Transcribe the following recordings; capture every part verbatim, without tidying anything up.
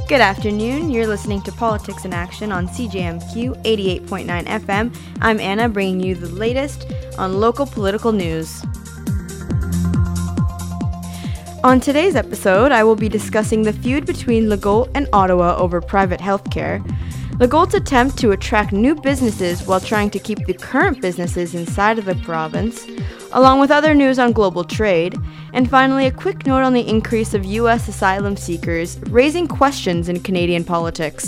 Good afternoon. You're listening to Politics in Action on C J M Q eighty-eight point nine F M. I'm Anna, bringing you the latest on local political news. On today's episode, I will be discussing the feud between Legault and Ottawa over private healthcare, Legault's attempt to attract new businesses while trying to keep the current businesses inside of the province, along with other news on global trade, and finally a quick note on the increase of U S asylum seekers raising questions in Canadian politics.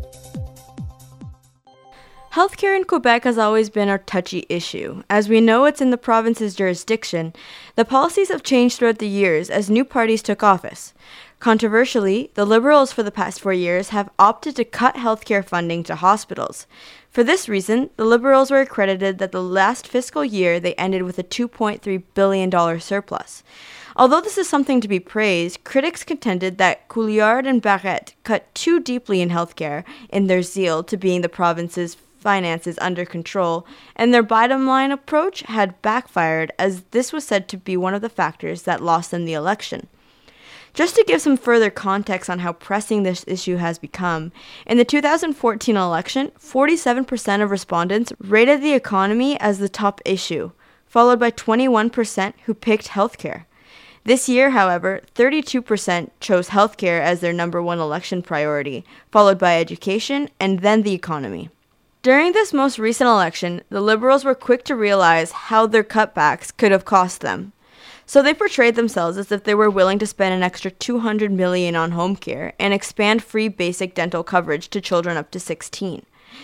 Healthcare in Quebec has always been a touchy issue. As we know it's in the province's jurisdiction, the policies have changed throughout the years as new parties took office. Controversially, the Liberals for the past four years have opted to cut healthcare funding to hospitals. For this reason, the Liberals were accredited that the last fiscal year they ended with a two point three billion dollars surplus. Although this is something to be praised, critics contended that Couillard and Barrette cut too deeply in healthcare in their zeal to being the province's finances under control, and their bottom-line approach had backfired, as this was said to be one of the factors that lost them the election. Just to give some further context on how pressing this issue has become, in the two thousand fourteen election, forty-seven percent of respondents rated the economy as the top issue, followed by twenty-one percent who picked healthcare. This year, however, thirty-two percent chose healthcare as their number one election priority, followed by education and then the economy. During this most recent election, the Liberals were quick to realize how their cutbacks could have cost them. So they portrayed themselves as if they were willing to spend an extra two hundred million dollars on home care and expand free basic dental coverage to children up to sixteen.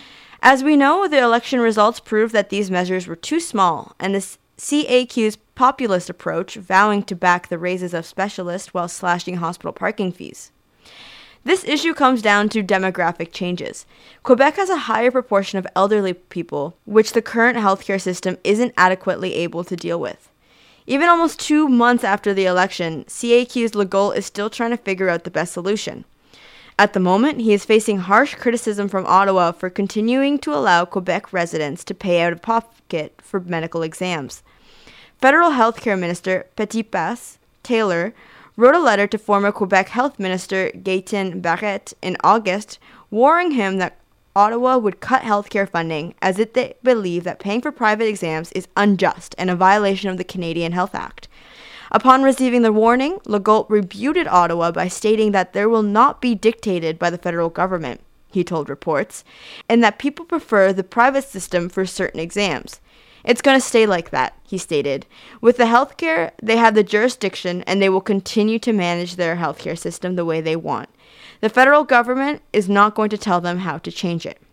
As we know, the election results prove that these measures were too small, and the C A Q's populist approach, vowing to back the raises of specialists while slashing hospital parking fees. This issue comes down to demographic changes. Quebec has a higher proportion of elderly people, which the current healthcare system isn't adequately able to deal with. Even almost two months after the election, C A Q's Legault is still trying to figure out the best solution. At the moment, he is facing harsh criticism from Ottawa for continuing to allow Quebec residents to pay out of pocket for medical exams. Federal Healthcare Minister Petitpas Taylor wrote a letter to former Quebec Health Minister Gaétan Barrette in August, warning him that Ottawa would cut healthcare funding as it they believe that paying for private exams is unjust and a violation of the Canadian Health Act. Upon receiving the warning, Legault rebutted Ottawa by stating that there will not be dictated by the federal government, he told reports, and that people prefer the private system for certain exams. It's going to stay like that, he stated. With the healthcare, they have the jurisdiction and they will continue to manage their healthcare system the way they want. The federal government is not going to tell them how to change it.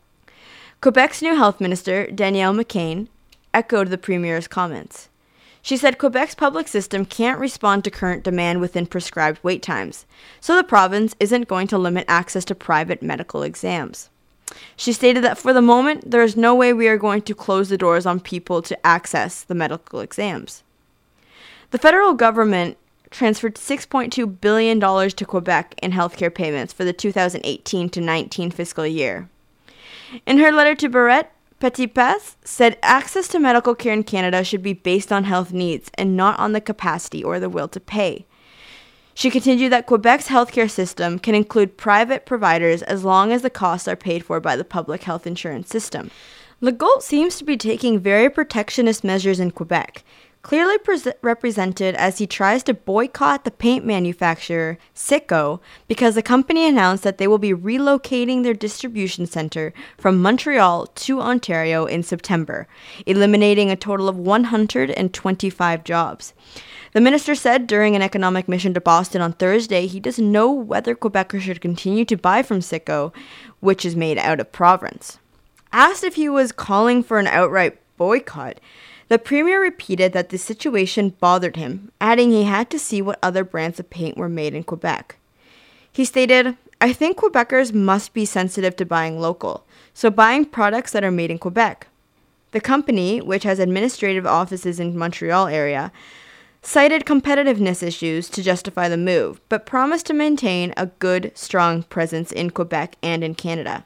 Quebec's new health minister, Danielle McCann, echoed the premier's comments. She said Quebec's public system can't respond to current demand within prescribed wait times, so the province isn't going to limit access to private medical exams. She stated that for the moment, there is no way we are going to close the doors on people to access the medical exams. The federal government transferred six point two billion dollars to Quebec in healthcare payments for the two thousand eighteen to nineteen fiscal year. In her letter to Barrette, Petitpas said access to medical care in Canada should be based on health needs and not on the capacity or the will to pay. She continued that Quebec's healthcare system can include private providers as long as the costs are paid for by the public health insurance system. Legault seems to be taking very protectionist measures in Quebec, clearly pre- represented as he tries to boycott the paint manufacturer Citgo because the company announced that they will be relocating their distribution center from Montreal to Ontario in September, eliminating a total of one hundred twenty-five jobs. The minister said during an economic mission to Boston on Thursday he doesn't know whether Quebecers should continue to buy from Citgo, which is made out of province. Asked if he was calling for an outright boycott, the premier repeated that the situation bothered him, adding he had to see what other brands of paint were made in Quebec. He stated, "I think Quebecers must be sensitive to buying local, so buying products that are made in Quebec." The company, which has administrative offices in Montreal area, cited competitiveness issues to justify the move, but promised to maintain a good, strong presence in Quebec and in Canada.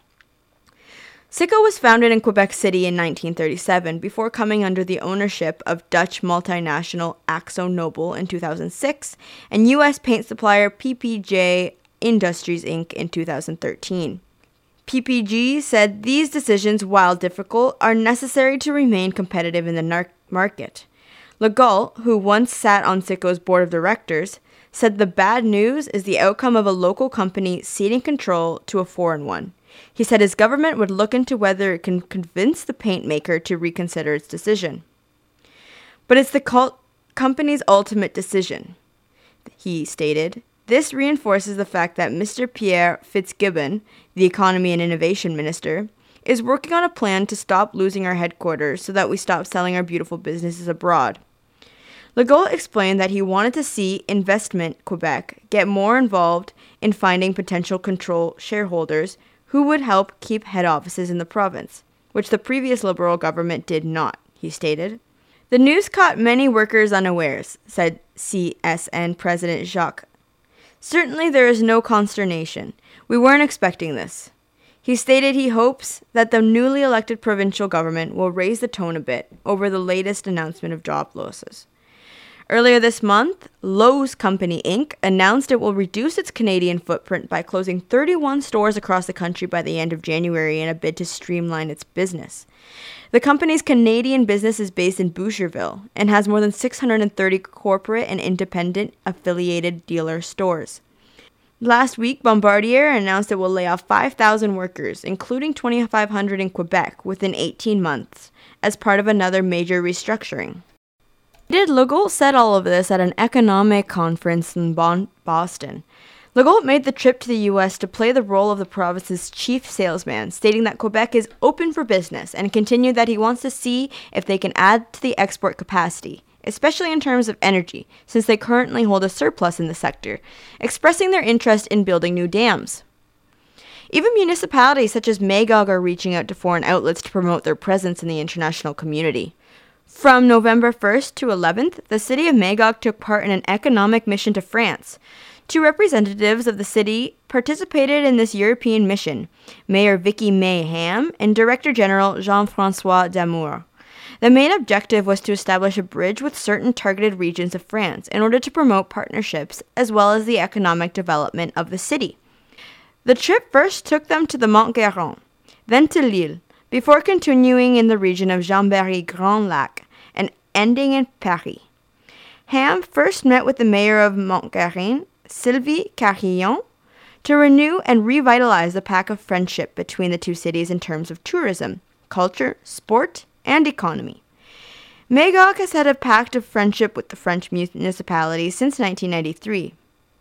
Citgo was founded in Quebec City in nineteen thirty-seven before coming under the ownership of Dutch multinational Akzo Nobel in two thousand six and U S paint supplier P P J Industries Incorporated in two thousand thirteen. P P G said these decisions, while difficult, are necessary to remain competitive in the nar- market. Legault, who once sat on Citgo's board of directors, said the bad news is the outcome of a local company ceding control to a foreign one. He said his government would look into whether it can convince the paint maker to reconsider its decision. But it's the cult company's ultimate decision, he stated. This reinforces the fact that Mister Pierre Fitzgibbon, the Economy and Innovation Minister, is working on a plan to stop losing our headquarters so that we stop selling our beautiful businesses abroad. Legault explained that he wanted to see Investment Quebec get more involved in finding potential control shareholders who would help keep head offices in the province, which the previous Liberal government did not, he stated. The news caught many workers unawares, said C S N President Jacques. Certainly there is no consternation. We weren't expecting this. He stated he hopes that the newly elected provincial government will raise the tone a bit over the latest announcement of job losses. Earlier this month, Lowe's Company Incorporated announced it will reduce its Canadian footprint by closing thirty-one stores across the country by the end of January in a bid to streamline its business. The company's Canadian business is based in Boucherville and has more than six hundred thirty corporate and independent affiliated dealer stores. Last week, Bombardier announced it will lay off five thousand workers, including twenty-five hundred in Quebec, within eighteen months, as part of another major restructuring. Did Legault said all of this at an economic conference in bon- Boston. Legault made the trip to the U S to play the role of the province's chief salesman, stating that Quebec is open for business, and continued that he wants to see if they can add to the export capacity, especially in terms of energy, since they currently hold a surplus in the sector, expressing their interest in building new dams. Even municipalities such as Magog are reaching out to foreign outlets to promote their presence in the international community. From November first to eleventh, the city of Magog took part in an economic mission to France. Two representatives of the city participated in this European mission, Mayor Vicky May Ham and Director General Jean-François Damour. The main objective was to establish a bridge with certain targeted regions of France in order to promote partnerships as well as the economic development of the city. The trip first took them to the Mont-Guérin, then to Lille, before continuing in the region of Chambéry-Grand Lac and ending in Paris. Ham first met with the mayor of Mont-Guérin, Sylvie Carillon, to renew and revitalize the pact of friendship between the two cities in terms of tourism, culture, sport, and economy. Magog has had a pact of friendship with the French municipality since nineteen ninety-three.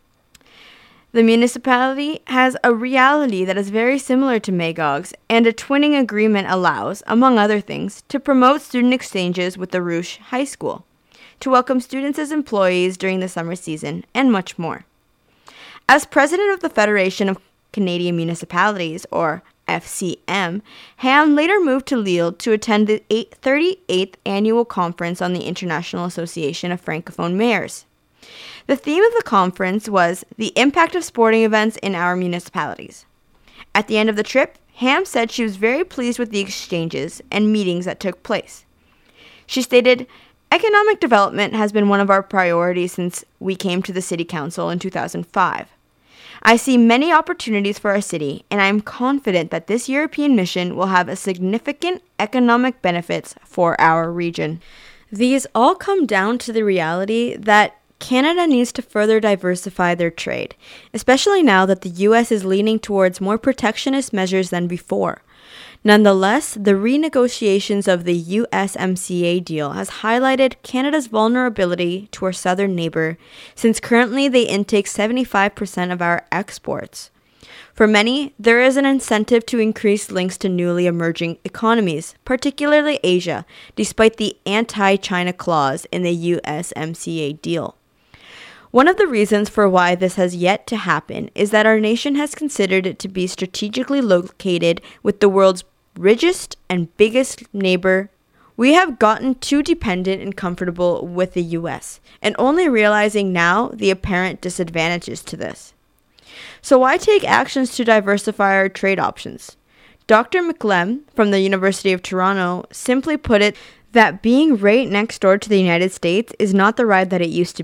The municipality has a reality that is very similar to Magog's, and a twinning agreement allows, among other things, to promote student exchanges with the Rouge High School, to welcome students as employees during the summer season, and much more. As president of the Federation of Canadian Municipalities, or F C M, Ham later moved to Lille to attend the thirty-eighth Annual Conference on the International Association of Francophone Mayors. The theme of the conference was the impact of sporting events in our municipalities. At the end of the trip, Ham said she was very pleased with the exchanges and meetings that took place. She stated, "Economic development has been one of our priorities since we came to the City Council in two thousand five. I see many opportunities for our city, and I am confident that this European mission will have a significant economic benefits for our region." These all come down to the reality that Canada needs to further diversify their trade, especially now that the U S is leaning towards more protectionist measures than before. Nonetheless, the renegotiations of the U S M C A deal has highlighted Canada's vulnerability to our southern neighbor, since currently they intake seventy-five percent of our exports. For many, there is an incentive to increase links to newly emerging economies, particularly Asia, despite the anti-China clause in the U S M C A deal. One of the reasons for why this has yet to happen is that our nation has considered it to be strategically located with the world's richest and biggest neighbor. We have gotten too dependent and comfortable with the U S, and only realizing now the apparent disadvantages to this. So why take actions to diversify our trade options? Doctor McLem from the University of Toronto simply put it that being right next door to the United States is not the ride that it used to be.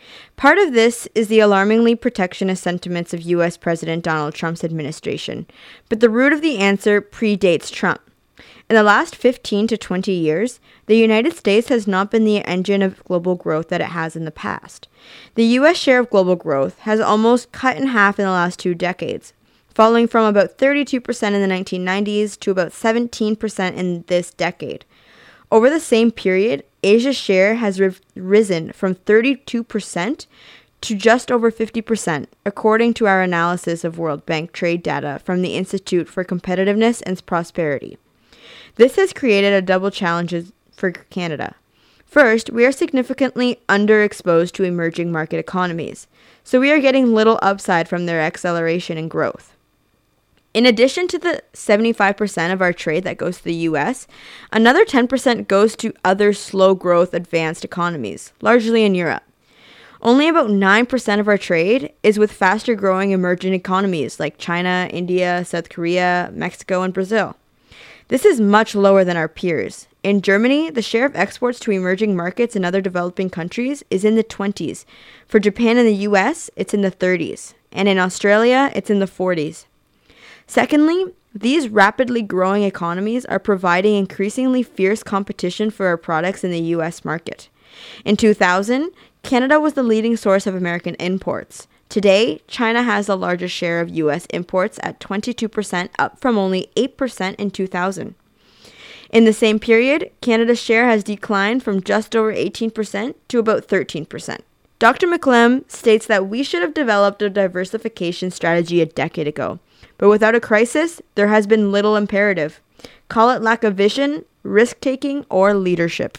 Part of this is the alarmingly protectionist sentiments of U S President Donald Trump's administration, but the root of the answer predates Trump. In the last fifteen to twenty years, the United States has not been the engine of global growth that it has in the past. The U S share of global growth has almost cut in half in the last two decades, falling from about thirty-two percent in the nineteen nineties to about seventeen percent in this decade. Over the same period, Asia's share has ri- risen from thirty-two percent to just over fifty percent, according to our analysis of World Bank trade data from the Institute for Competitiveness and Prosperity. This has created a double challenge for Canada. First, we are significantly underexposed to emerging market economies, so we are getting little upside from their acceleration and growth. In addition to the seventy-five percent of our trade that goes to the U S, another ten percent goes to other slow-growth advanced economies, largely in Europe. Only about nine percent of our trade is with faster-growing emerging economies like China, India, South Korea, Mexico, and Brazil. This is much lower than our peers. In Germany, the share of exports to emerging markets in other developing countries is in the twenties. For Japan and the U S, it's in the thirties. And in Australia, it's in the forties. Secondly, these rapidly growing economies are providing increasingly fierce competition for our products in the U S market. In two thousand, Canada was the leading source of American imports. Today, China has the largest share of U S imports at twenty-two percent, up from only eight percent in two thousand. In the same period, Canada's share has declined from just over eighteen percent to about thirteen percent. Doctor McClem states that we should have developed a diversification strategy a decade ago. But without a crisis, there has been little imperative. Call it lack of vision, risk-taking, or leadership.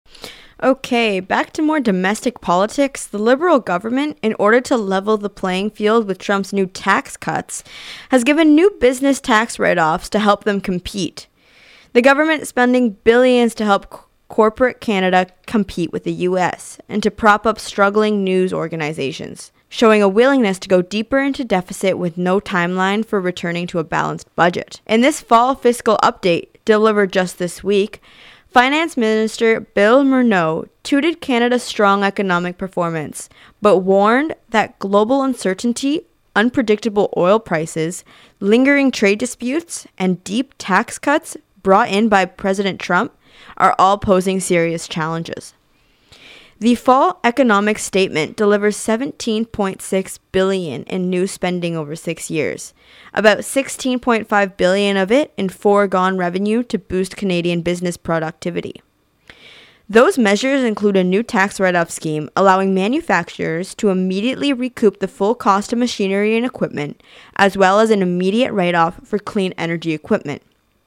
Okay, back to more domestic politics. The Liberal government, in order to level the playing field with Trump's new tax cuts, has given new business tax write-offs to help them compete. The government is spending billions to help c- corporate Canada compete with the U S and to prop up struggling news organizations, showing a willingness to go deeper into deficit with no timeline for returning to a balanced budget. In this fall fiscal update, delivered just this week, Finance Minister Bill Morneau touted Canada's strong economic performance, but warned that global uncertainty, unpredictable oil prices, lingering trade disputes, and deep tax cuts brought in by President Trump are all posing serious challenges. The fall economic statement delivers seventeen point six billion dollars in new spending over six years, about sixteen point five billion dollars of it in foregone revenue to boost Canadian business productivity. Those measures include a new tax write-off scheme allowing manufacturers to immediately recoup the full cost of machinery and equipment, as well as an immediate write-off for clean energy equipment.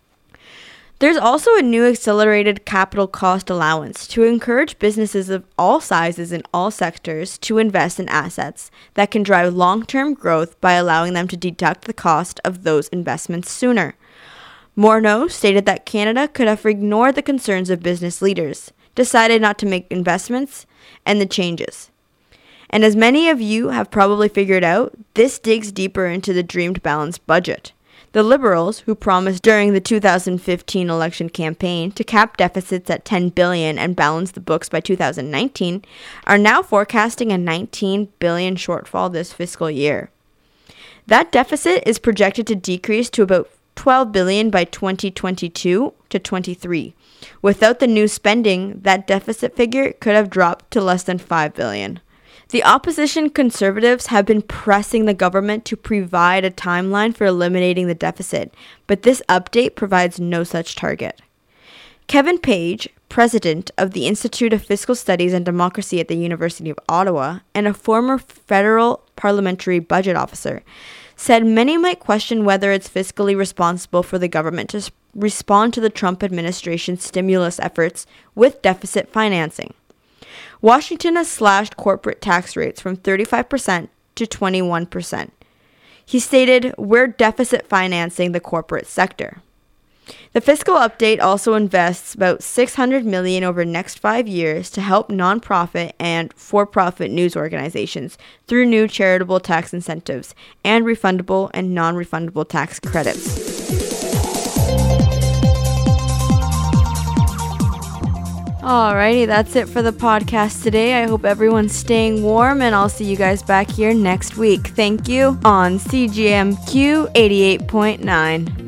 There's also a new accelerated capital cost allowance to encourage businesses of all sizes in all sectors to invest in assets that can drive long-term growth by allowing them to deduct the cost of those investments sooner. Morneau stated that Canada could have ignored the concerns of business leaders, decided not to make investments, and the changes. And as many of you have probably figured out, this digs deeper into the dreamed balanced budget. The Liberals, who promised during the two thousand fifteen election campaign to cap deficits at ten billion dollars and balance the books by two thousand nineteen, are now forecasting a nineteen billion dollars shortfall this fiscal year. That deficit is projected to decrease to about twelve billion dollars by twenty twenty-two to twenty-three. Without the new spending, that deficit figure could have dropped to less than five billion dollars. The opposition Conservatives have been pressing the government to provide a timeline for eliminating the deficit, but this update provides no such target. Kevin Page, president of the Institute of Fiscal Studies and Democracy at the University of Ottawa and a former federal parliamentary budget officer, said many might question whether it's fiscally responsible for the government to respond to the Trump administration's stimulus efforts with deficit financing. Washington has slashed corporate tax rates from thirty-five percent to twenty-one percent. He stated, "We're deficit financing the corporate sector." The fiscal update also invests about six hundred million dollars over the next five years to help nonprofit and for-profit news organizations through new charitable tax incentives and refundable and non-refundable tax credits. Alrighty, that's it for the podcast today. I hope everyone's staying warm, and I'll see you guys back here next week. Thank you on C G M Q eighty-eight point nine.